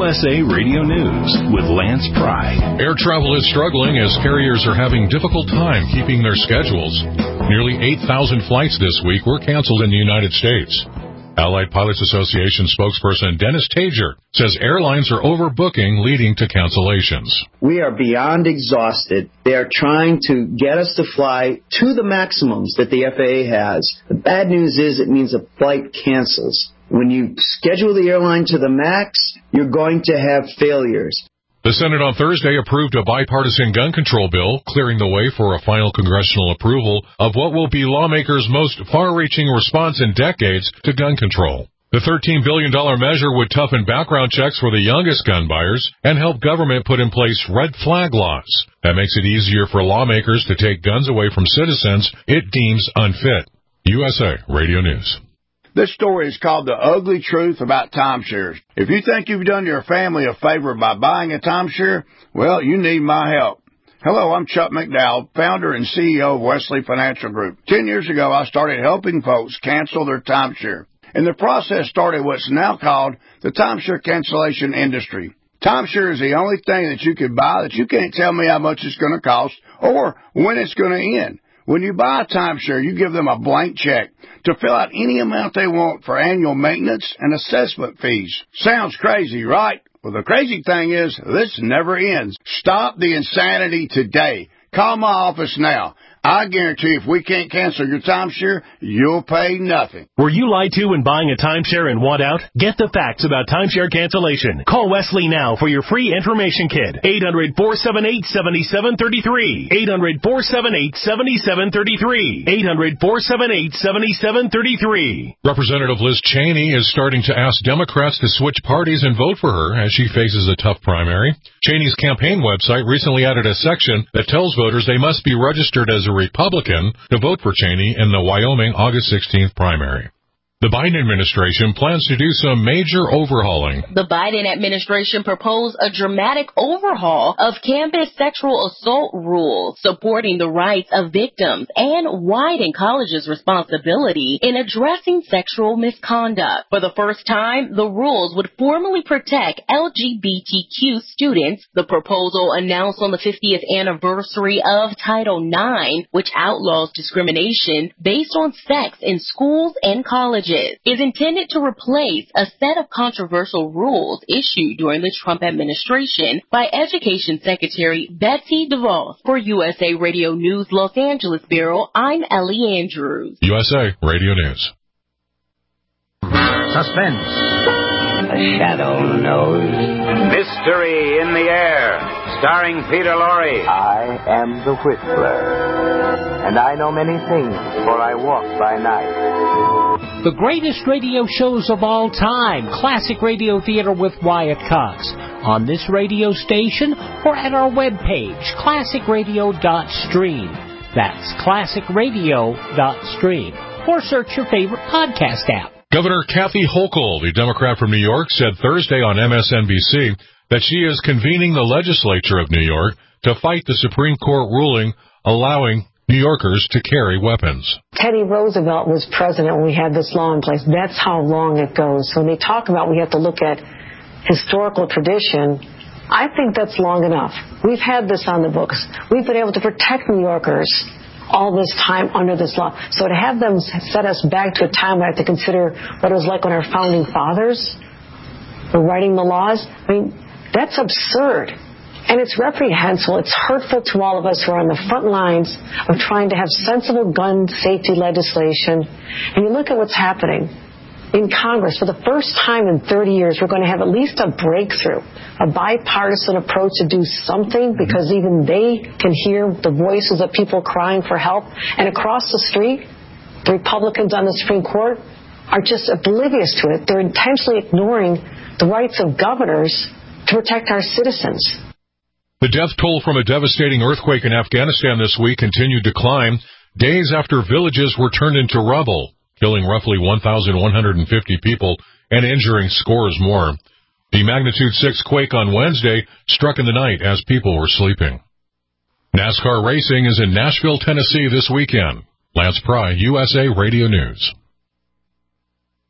USA Radio News with Lance Pry. Air travel is struggling as carriers are having difficult time keeping their schedules. Nearly 8,000 flights this week were canceled in the United States. Allied Pilots Association spokesperson Dennis Tager says airlines are overbooking, leading to cancellations. We are beyond exhausted. They are trying to get us to fly to the maximums that the FAA has. The bad news is it means a flight cancels. When you schedule the airline to the max, you're going to have failures. The Senate on Thursday approved a bipartisan gun control bill, clearing the way for a final congressional approval of what will be lawmakers' most far-reaching response in decades to gun control. The $13 billion measure would toughen background checks for the youngest gun buyers and help government put in place red flag laws. That makes it easier for lawmakers to take guns away from citizens it deems unfit. USA Radio News. This story is called The Ugly Truth About Timeshares. If you think you've done your family a favor by buying a timeshare, well, you need my help. Hello, I'm Chuck McDowell, founder and CEO of Wesley Financial Group. 10 years ago, I started helping folks cancel their timeshare. And the process started what's now called the timeshare cancellation industry. Timeshare is the only thing that you can buy that you can't tell me how much it's going to cost or when it's going to end. When you buy a timeshare, you give them a blank check to fill out any amount they want for annual maintenance and assessment fees. Sounds crazy, right? Well, the crazy thing is, this never ends. Stop the insanity today. Call my office now. I guarantee if we can't cancel your timeshare, you'll pay nothing. Were you lied to when buying a timeshare and want out? Get the facts about timeshare cancellation. Call Wesley now for your free information kit. 800-478-7733. 800-478-7733. 800-478-7733. Representative Liz Cheney is starting to ask Democrats to switch parties and vote for her as she faces a tough primary. Cheney's campaign website recently added a section that tells voters they must be registered as a Republican to vote for Cheney in the Wyoming August 16th primary. The Biden administration plans to do some major overhauling. The Biden administration proposed a dramatic overhaul of campus sexual assault rules, supporting the rights of victims and widen colleges' responsibility in addressing sexual misconduct. For the first time, the rules would formally protect LGBTQ students. The proposal, announced on the 50th anniversary of Title IX, which outlaws discrimination based on sex in schools and colleges, is intended to replace a set of controversial rules issued during the Trump administration by Education Secretary Betsy DeVos. For USA Radio News Los Angeles Bureau, I'm Ellie Andrews. USA Radio News. Suspense. A shadow knows. Mystery in the air, starring Peter Lorre. I am the Whistler, and I know many things, for I walk by night. The greatest radio shows of all time, Classic Radio Theater with Wyatt Cox, on this radio station or at our webpage, classicradio.stream. That's classicradio.stream. Or search your favorite podcast app. Governor Kathy Hochul, the Democrat from New York, said Thursday on MSNBC that she is convening the legislature of New York to fight the Supreme Court ruling allowing New Yorkers to carry weapons. Teddy Roosevelt was president when we had this law in place. That's how long it goes. So when they talk about we have to look at historical tradition, I think that's long enough. We've had this on the books. We've been able to protect New Yorkers all this time under this law. So to have them set us back to a time where I have to consider what it was like when our founding fathers were writing the laws, I mean, that's absurd. And it's reprehensible. It's hurtful to all of us who are on the front lines of trying to have sensible gun safety legislation. And you look at what's happening in Congress. For the first time in 30 years, we're going to have at least a breakthrough, a bipartisan approach to do something, because even they can hear the voices of people crying for help. And across the street, the Republicans on the Supreme Court are just oblivious to it. They're intentionally ignoring the rights of governors to protect our citizens. The death toll from a devastating earthquake in Afghanistan this week continued to climb, days after villages were turned into rubble, killing roughly 1,150 people and injuring scores more. The magnitude 6 quake on Wednesday struck in the night as people were sleeping. NASCAR racing is in Nashville, Tennessee this weekend. Lance Pry, USA Radio News.